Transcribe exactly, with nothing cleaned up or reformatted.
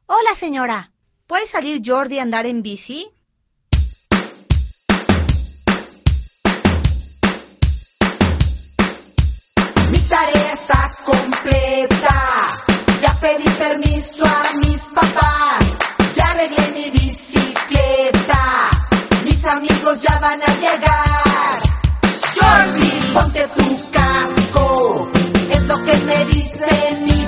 Hola, señora. ¿Puede salir Jordi a andar en bici? Mi tarea está completa. Ya pedí permiso a mis papás. Ya arreglé mi bicicleta. Mis amigos ya van a llegar. Jordi, ponte tu casco. Es lo que me dicen mis